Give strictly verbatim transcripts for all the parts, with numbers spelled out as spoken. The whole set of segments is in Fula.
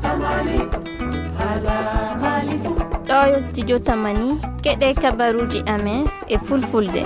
ɗo yo studio tamani keɗe kabaruji amen e fulfulde.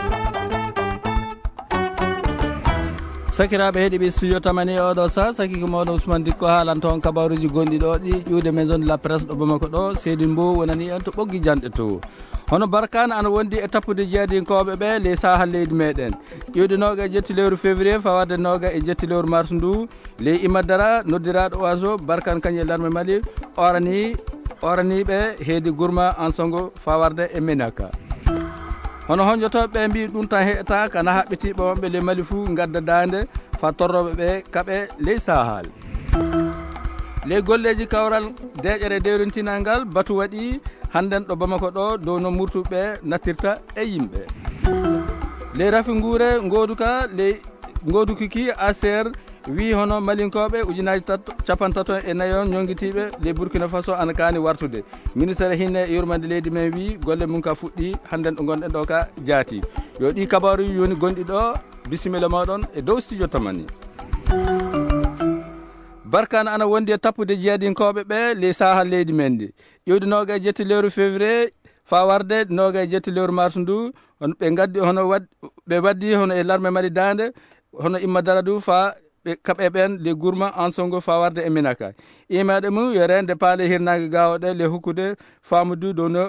sakiraɓe heeɗiɓe studio tamani oɗo sa saki ko mawɗo Ousmane Dikko haalan toon kabaruji gonɗi ɗo ɗi ƴiwde maison de la presse ɗo Bamako ɗo Seydou Mbow wonani en to ɓoggi janɗe to hono barkane ana wondi e tappude jeeyadinkoɓe ɓe les sahal leydi meɗen ƴiwde noga e jetti lewru février fawadde noga e jetti lewru mars ndu ley imadara noddiraɗo oiseau barkane kañum e larme Mali orani oraniɓe heedi gourma en songo fawarde e menaka hono honjotoɓe ɓe mbi ɗum tan heƴata kana haɓɓitiɓe wonɓe le Mali fou gadda dande fa torroɓe ɓe kaɓe ley sahal les golleji kawral deƴere dewrintinal ngal batu waɗi hannden ɗo Bamako ɗo dow no murtuɓe nattirta e yimɓe les rafi nguure ngoduka les godukiki aser wi hono malinkoɓe ujunaji capantato e nayo ñonguitiɓe les Burkina Faso ana kani wartude ministére hinne e yurmande leydi men wi golle mum ka fuɗɗi hannden ɗo gonɗen ɗo ka jaati yo ɗi kabaruji yoni gonɗi ɗo bisimilla moɗon e dow studio tamani barkane ana wondi e tappude jeeyadinkoɓe ɓe les sahal leydi men ndi ƴewde noga e jetti lewru février fa warde noga e jetti lewru mars ndu ɓe gaddi hono wad ɓe waddi hono e larme Mali dande hono imma dara du fa ɓe kaɓe ɓen les gourma en songo fa warde e minaka imeɗe mum yo rende paale hirnage gawoɗe les hokkude famudu dow no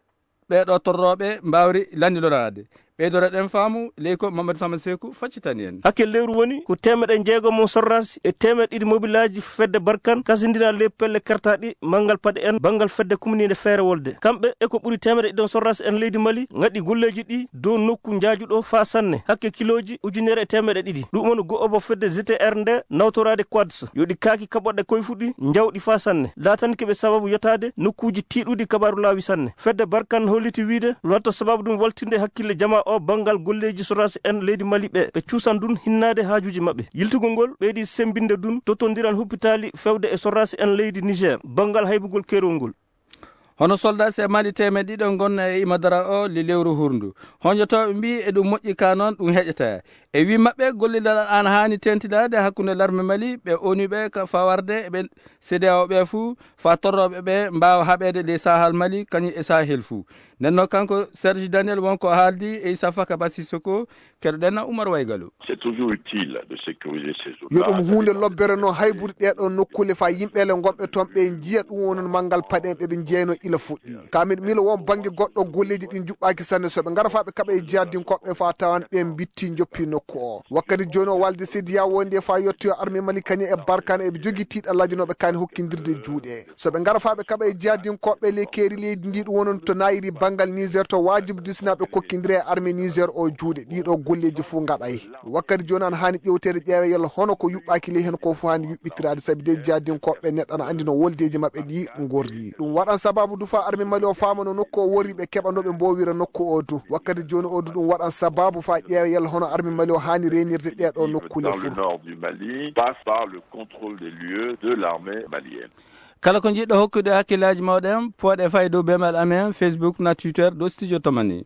ɓeɗo torroɓe mbawri landilorade ɓeydora ɗen faamu ley ko Mamadou Samba Sekou faccitani en hakke lewru woni ko temeɗe jeegom mo sorras e temeɗe ɗiɗi mobilaji fedde barkane kasindina le pelle kartaɗi manggal paɗe en banggal fedde kumnide feere wolde kamɓe eko ɓuuri temeɗe ɗiɗon sorras en leydi Mali gaɗi golleji ɗi dow nokku jaajuɗo fa sanne hakke kiloji ujunere e temeɗe ɗiɗi ɗum on go obo fedde G T R nde nawtorade quads yoɗi kaaki kaɓoɗɗe koye fuɗi jawɗi fa sanne latani keɓe sababu yotade nokkuji tiiɗuɗi kabaru laawi sanne fedde barkane holliti wiide watta sababu ɗum waltinde hakkille jama o bangal golleji sorasi en leydi Mali ɓe ɓe cuusan dun hinnade haajuji mabɓe yiltugol ngol ɓeydi sembinde dun totodiran hôpitali fewde e sorasi en leydi Niger bangal haybugol kerol ngol hono soldat se Mali temeɗe ɗiɗo gonna e imadara o li lewru hurndu honjotoɓe mbi e ɗum moƴƴi ka noon ɗum heƴata e wi mabɓe gollidal an hani tentidade hakkude larme Mali ɓe oniɓe ka fawarde eɓe C D A O ɓe fou fa torroɓe ɓe mbawa haɓede les sahal Mali kañum e sahel fou nenno kanko Serge Daniel wonko haaldi e Issa Faka Bassissoko keɗoɗen Oumar Waygalou c'est toujours utile de sécuriser ces zones yo ɗum hunde lobbere no hayɓuri ɗeɗon nokkule fa yimɓele gonɓe toon ɓe jiiya ɗum wonon manggal paɗen ɓeɓe jeyno ila fuɗɗi kamin mila won banggue goɗɗo golleji ɗin juɓɓaki sanne soɓe gara fa ɓe kaɓa e jiyadinkoɓe fa tawan ɓe bitti joppi nokku o wakkati joni o walde Sidiya wondi e fa yettoyo armée Mali kañum e barkane eɓe jogui tiiɗallaji noɓe kani hokkidirde juuɗe soɓe gara fa ɓe kaɓa e jiyadinkoɓe le keeri leydi ndi ɗum wonon to nayiri bangal Niger to wajibu disinaɓe kokkidire e armée Niger o juuɗe ɗiɗo golleji fou gaɗay wakkati joni an hani ƴewtede ƴeeweyel hono ko yuɓɓaki ley hen ko fo hani yuɓɓitirade saabi de jiyadinkoɓe neɗɗo ana andi no woldeji mabɓe ɗi gorri ɗum waɗan sababu du fa armée Mali o famano nokku o worri ɓe keɓa noɓe mbowira nokku o du wakkati joni o du ɗum waɗan sababu fa ƴeeweyel hono armée Mali o hani renirde ɗeɗo nokkule fou kala ko jiɗɗo hokkude hakkillaji mawɗen pooɗe fay dow bemal amen Facebook na Twitter do studio tamani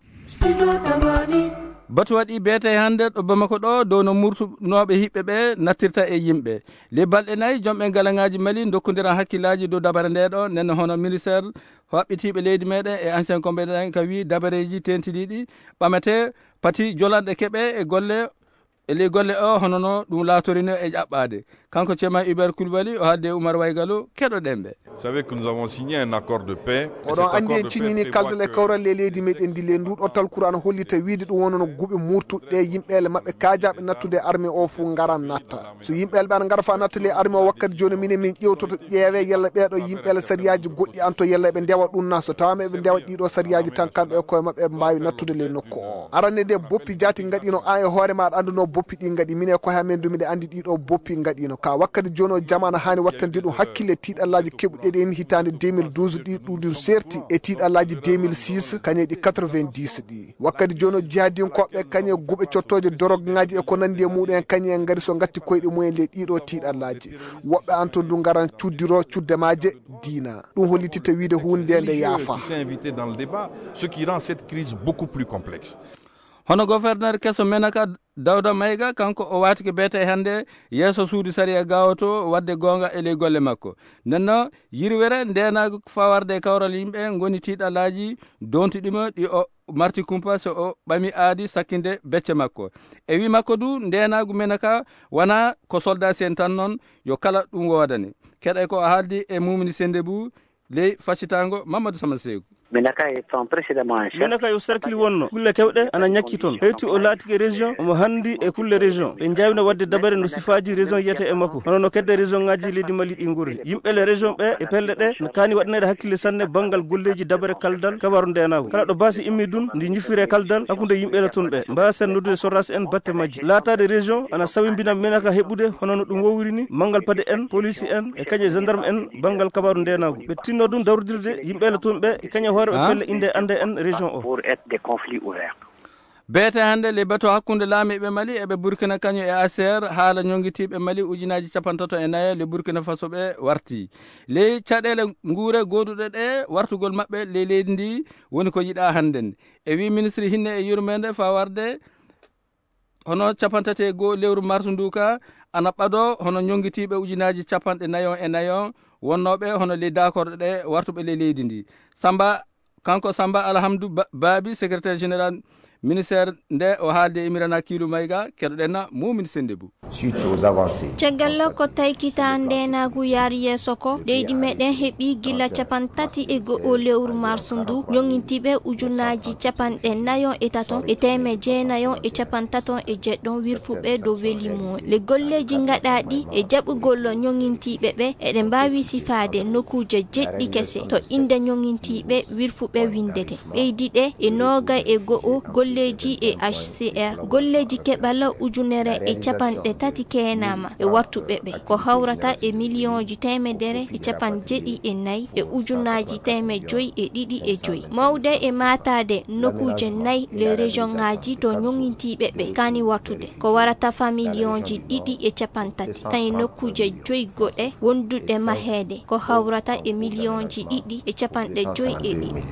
batu waɗi beete hande ɗo Bamako ɗo dow no murtunoɓe hiɓɓe ɓe nattirta e yimɓe le balɗe nayyi joomɓe galangaji Mali dokkodiran hakkillaji dow dabare ndeɗo nenno hono ministére haɓɓitiɓe leydi meɗen e ancien combattant ka wi dabareji tentiɗiɗi ɓamete pati jolanɗe keeɓe e golle e ley golle o hono no ɗum laatorino e ƴaɓɓade kanko Ceerno Hubert Coulibaly o haalde Oumar Waygalou keɗoɗen ɓe Vous savez que nous avons signé un accord de paix. oɗon andi en ciññini kaldal e kawral e leydi meɗen ndi le nduɗo talkuru ana hollita wiide ɗum wonono guuɓe murtuɗe yimɓele mabɓe kajaɓe nattude armée o fou garan natta so yimɓele ɓe ana gara fa nattale armée o wakkati joni minen min ƴewtoto ƴeewe yalla ɓeɗo yimɓele sariyaji goɗɗi anto yalla eɓe ndewa ɗum na so tawama eɓe ndewa ɗiɗo sariyaji tan kamɓe e koye mabɓe ɓe mbawi nattude le nokku o arande nde boppi jati gaɗino an e hoore maɗa anduno boppi ɗi gaɗi min e koye amen du miɗe andi ɗiɗo boppi gaɗino ka wakkati joni o jamana hani wattande ɗum hakkille tiiɗallaji keɓuɗeɗe en hitande deux mille douze ɗi ɗuɗir serti e tiiɗallaji deux mille six kañe ɗi quatre-vingt-dix ɗi wakkati joni o jihadinkoɓe kañe guuɓe cottoje dorogue ngaji e ko nandi e muɗum kañe en gaari so gatti koyɗe mumen le ɗiɗo tiiɗallaji woɓɓe an toon du garan cuddiro cuddemaje diina ɗum hollititta wiide hunde nde yaafa invité dans le débat ce qui rend cette crise beaucoup plus complexe. hono gouverneur kesso menaka Dawda Mayga kanko o wati ke bete hande yeso suudi sariya gawoto wadde gonga e le golle makko nanno yirwere ndenago fawarde kawral yimbe ngoni tiidalaji dontidima di o marti kumpa so o bami aadi sakinde becce makko e wi makko du ndenago menaka wana ko soldat sen tan non yo kala dum wodani keda ko haaldi e mumini sendebu le facitango Mamadou Samasego Menaka e ton précédemment chef Menaka yo cercle wonno kulle kewde ana nyakki ton heyti o laatike région o handi e kulle région be jawna wadde dabare no sifaji région yete e makko hono no kedde région ngaji leydi Mali di ngurri yimbe le région be e pelle de kani wadnede hakkille sanne bangal golleji dabare kaldal kabaru ndenago kala do basi immi dun ndi nyifire kaldal hakunde yimbe le ton be mbasen noddude soras en batte majji laatade région ana sawimbina menaka hebude hono no dum wowrini mangal pade en police en e kanye gendarme en bangal kabaru ndenago be tinno dun dawrdirde yimbe le ton be e kanye pelle inde ande en région o pour être des conflits ouverts bete hande le bato hakkunde laami be Mali e be Burkina kanyo e A C R haala nyongitibe Mali ujinaji capantato e nayo le Burkina Faso be warti le cadele ngure godude de wartugol mabbe le leydi ndi woni ko yida handen e wi ministre hinne e yurmende fa warde hono capantate go lewru marsu nduka ana bado hono nyongitibe ujinaji capande nayo e nayo wonnobe hono le d'accord de wartube le leydi ndi Samba kanko Samba Alhamdou Babi secrétaire général ministère nde o haalde Emirana Kilu Mayga kedodenna mumin sendebu suite aux avancées cagalla ko taykita ndenagu yari yeso ko leydi meden hebi gila capantati e go o lewru marsundu nyongintibe ujunaji capanɗe nayon e taton e teme jeenayon e capantaton e jeddon wirfube do welimo le golleji ngadaɗi e jaɓugol nyongintibe be eɗen mbawi sifade nokuje jeddi kese to inde nyongintibe wirfube windete ɓeydiɗe e noga e go o golleji e H C R golleji keɓala ujunere e capanɗe tati kenama e wartuɓe ɓe ko hawrata e millionji temedere e capan jeɗi e nayi e ujunaji teme joyi e ɗiɗi e joyi mawde e matade nokuje nayi le région ngaji to nyongintiɓe ɓe kani wartude ko warata fa millionji ɗiɗi e capan tati kani nokkuje joyi goɗe wonduɗe mahede ko hawrata e millionji ɗiɗi e capanɗe joyi e ɗiɗi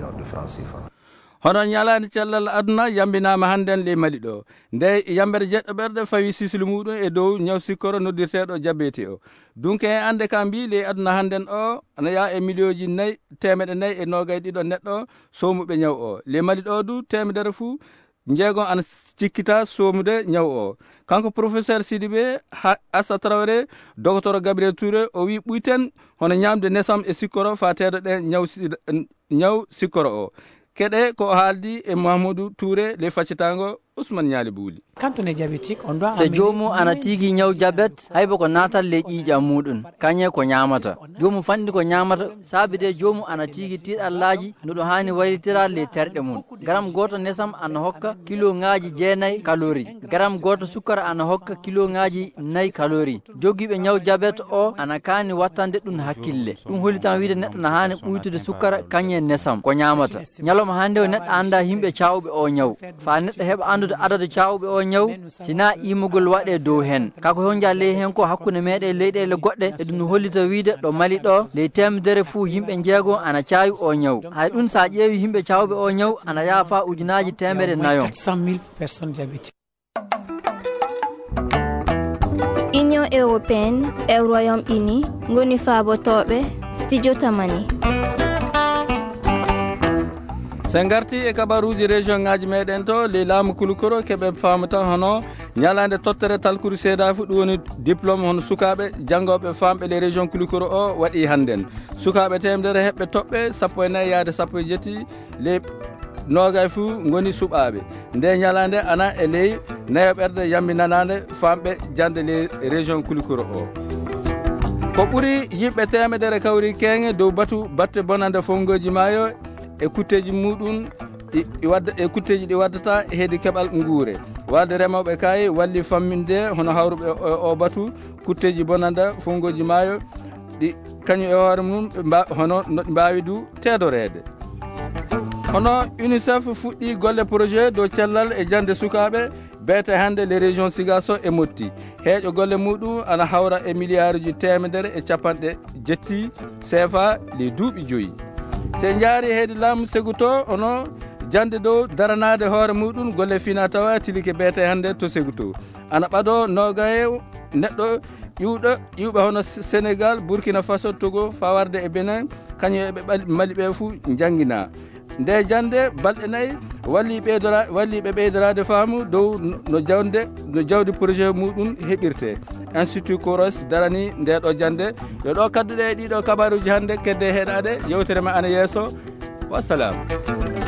hono nyalani cellal aduna yambinama handen le Mali do nde yambere jeddo berde fawi sisulu mudum e dow nyaw sikoro noddirtedo jabete o dunke ande kambi le aduna handen o ana ya e millioji nay temede nay e nogay dido neddo somube nyaw o le Mali do du temedere fu njeego an cikkita somude nyaw o kanko professeur Sidibé Assa Traoré docteur Gabriel Touré o wi buiten hono nyamde nesam e sikoro fatedo de nyaw nyaw sikoro o kede ko haaldi e Mamadou Touré le facitango Ousmane Nyali Bouli quand on est diabétique on doit se jomu ana tigi nyaw diabet haybo ko natal le ƴiƴa mudun kanye ko nyamata jomu fandi ko nyamata sabide jomu ana tigi tidallaji no do hani waylitira le terde mun gram goto nesam ana hokka kilo ngaaji jeenay kalori gram goto sukara ana hokka kilo ngaaji nay kalori jogibe nyaw diabet o ana kani wattande dun hakkille dum holitan wiide neddo na hani buytude sukara kanye nesam ko nyamata nyaloma hande o neddo anda himbe caawbe o nyaw fa neddo heba andude adade caawbe o nyaw sina imugol wade dow hen kako hon jalle hen ko hakkunde mede leydele godde e dum hollita wiide do Mali do le temdere fu himbe jeego ana caawi o nyaw hay dun sa ƴeewi himbe caawbe o nyaw ana yaafa ujunaji temere nayo quatre cent mille personnes diabétiques. Union européenne e Royaume-Uni ngoni faabotoɓe studio tamani sengarti e kabaruji région ngaji meden to le laamu kulukoro kebe famata hono nyalande tottere talkuru seda fu woni diplôme hono sukabe jangobe fambe le région kulukoro o wadi handen sukabe temdere hebbe tobbe sappo e nay yaade sappo e jetti le nogay fu ngoni subabe nde nyalande ana e ley nayo berde yambi nanande fambe jande le région kulukoro o ko buri yimbe temedere kawri kenge do batu batte bonande fongoji mayo e kutteji mudun e wadda e kutteji di waddata heedi kebal nguure walde remobe kay walli famminde hono hawrube o batu kutteji bonanda fongoji mayo di kanyu e hoore mum hono no mbaawi du tedorede hono UNICEF fuddi golle projet do cellal e jande sukabe bete hande les régions Sigasso e Motti heejo golle mudum ana hawra e milliards temedere e capande jetti C F A li duubi joyi se njaari heedi lam seguto ono jande dow daranade hoore muɗum golle fina tawa tilike beete hande to segtou ana ɓaɗo nogaye neɗɗo ƴuuɗo ƴuuɓe hono Sénégal Burkina Faso Togo fawarde e Benin kañum eɓe mali ɓe fuu jangguina nde jande balɗe nayyi walli ɓeydora walliɓe ɓeydorade faamu dow no jawde no jawdi projet muɗum heɓirte institut Koros darani ndeɗo jande yo ɗo kadduɗe e ɗiɗo kabaruji hande kedde heeɗade yewtere ma ana yeeso wassalam.